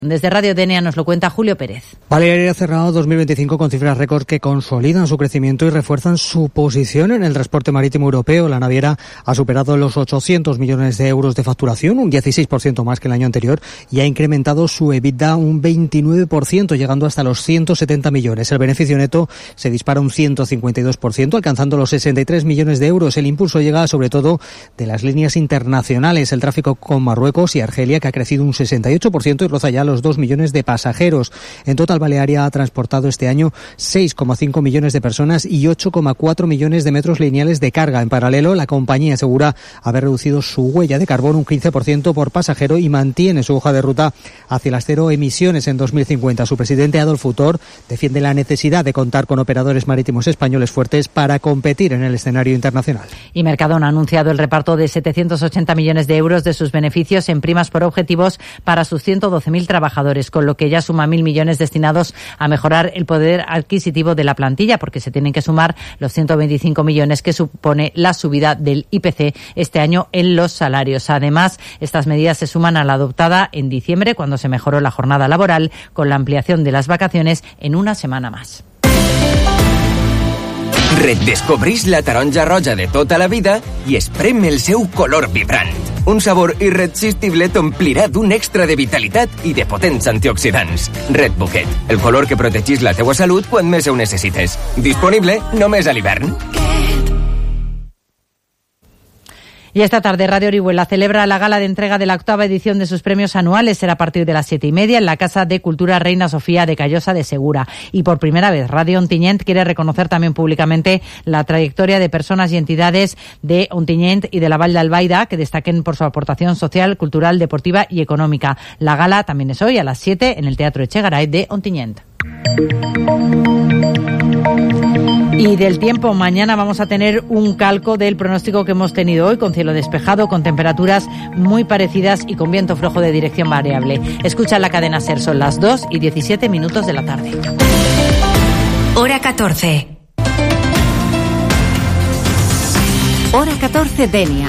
Desde Radio Denia nos lo cuenta Julio Pérez. Balearia ha cerrado 2025 con cifras récord que consolidan su crecimiento y refuerzan su posición en el transporte marítimo europeo. La naviera ha superado los 800 millones de euros de facturación, un 16% más que el año anterior, y ha incrementado su EBITDA un 29%, llegando hasta los 170 millones. El beneficio neto se dispara un 152%, alcanzando los 63 millones de euros. El impulso llega sobre todo de las líneas internacionales, el tráfico con Marruecos y Argelia, que ha crecido un 68% y roza ya los 2 millones de pasajeros. En total, Balearia ha transportado este año 6,5 millones de personas y 8,4 millones de metros lineales de carga. En paralelo, la compañía asegura haber reducido su huella de carbono un 15% por pasajero y mantiene su hoja de ruta hacia las cero emisiones en 2050. Su presidente, Adolfo Utor, defiende la necesidad de contar con operadores marítimos españoles fuertes para competir en el escenario internacional. Y Mercadona ha anunciado el reparto de 780 millones de euros de sus beneficios en primas por objetivos para sus 112.000 trabajadores, con lo que ya suma 1.000 millones destinados a mejorar el poder adquisitivo de la plantilla, porque se tienen que sumar los 125 millones que supone la subida del IPC este año en los salarios. Además, estas medidas se suman a la adoptada en diciembre, cuando se mejoró la jornada laboral, con la ampliación de las vacaciones en una semana más. Redescobreix la taronja roja de tota la vida i esprem el seu color vibrant. Un sabor irresistible t'omplirà d'un extra de vitalitat i de potents antioxidants. Red Bouquet, el color que protegeix la teua salut quan més ho necessites. Disponible només a l'hivern. Y esta tarde Radio Orihuela celebra la gala de entrega de la 8ª edición de sus premios anuales. Será a partir de las 7:30 en la Casa de Cultura Reina Sofía de Callosa de Segura. Y por primera vez, Radio Ontinyent quiere reconocer también públicamente la trayectoria de personas y entidades de Ontinyent y de la Vall d'Albaida que destaquen por su aportación social, cultural, deportiva y económica. La gala también es hoy a las 7 en el Teatro Echegaray de Ontinyent. Y del tiempo, mañana vamos a tener un calco del pronóstico que hemos tenido hoy, con cielo despejado, con temperaturas muy parecidas y con viento flojo de dirección variable. Escucha la cadena SER, son las 2:17 de la tarde. Hora 14. Hora 14, Denia.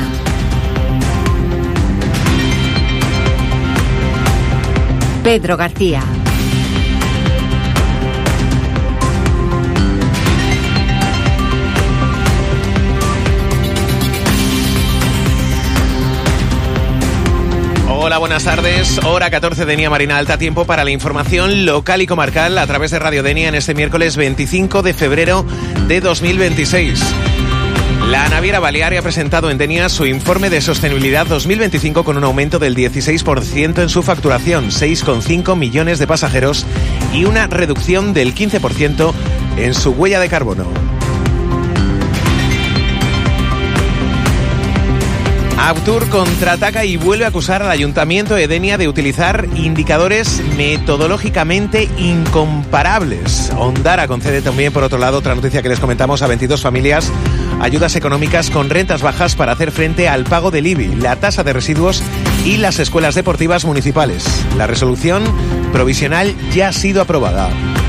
Pedro García. Hola, buenas tardes. Hora 14, Denia Marina Alta. Tiempo para la información local y comarcal a través de Radio Denia en este miércoles 25 de febrero de 2026. La naviera Balearia ha presentado en Denia su informe de sostenibilidad 2025 con un aumento del 16% en su facturación, 6,5 millones de pasajeros y una reducción del 15% en su huella de carbono. Avtur contraataca y vuelve a acusar al Ayuntamiento de Denia de utilizar indicadores metodológicamente incomparables. Ondara concede también, por otro lado, otra noticia que les comentamos, a 22 familias ayudas económicas con rentas bajas para hacer frente al pago del IBI, la tasa de residuos y las escuelas deportivas municipales. La resolución provisional ya ha sido aprobada.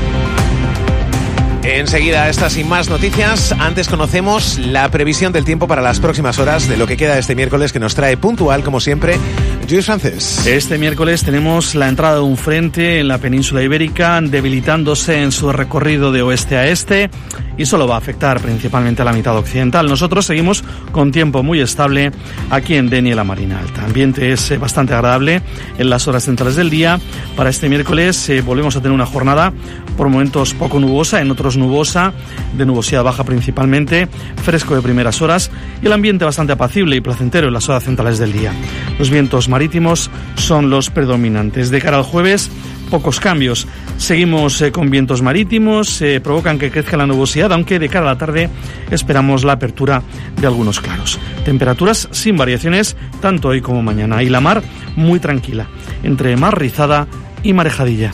Enseguida, estas y más noticias. Antes conocemos la previsión del tiempo para las próximas horas de lo que queda este miércoles, que nos trae puntual, como siempre, Lluís Francés. Este miércoles tenemos la entrada de un frente en la península ibérica, debilitándose en su recorrido de oeste a este, y solo va a afectar principalmente a la mitad occidental. Nosotros seguimos con tiempo muy estable aquí en Denia y la Marina Alta. El ambiente es bastante agradable en las horas centrales del día. Para este miércoles volvemos a tener una jornada por momentos poco nubosa, en otros nubosa, de nubosidad baja principalmente, fresco de primeras horas y el ambiente bastante apacible y placentero en las horas centrales del día. Los vientos marítimos son los predominantes. De cara al jueves, pocos cambios. Seguimos con vientos marítimos, provocan que crezca la nubosidad, aunque de cara a la tarde esperamos la apertura de algunos claros. Temperaturas sin variaciones, tanto hoy como mañana. Y la mar muy tranquila, entre mar rizada y marejadilla.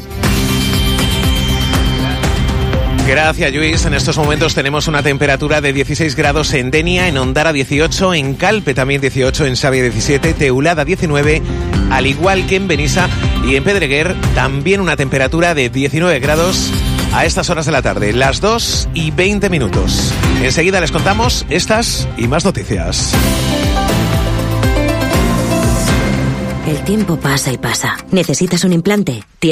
Gracias, Lluís. En estos momentos tenemos una temperatura de 16 grados en Denia, en Ondara 18, en Calpe también 18, en Xàbia 17, Teulada 19, al igual que en Benissa y en Pedreguer también una temperatura de 19 grados a estas horas de la tarde, las 2:20. Enseguida les contamos estas y más noticias. El El tiempo pasa y pasa. ¿Necesitas un implante?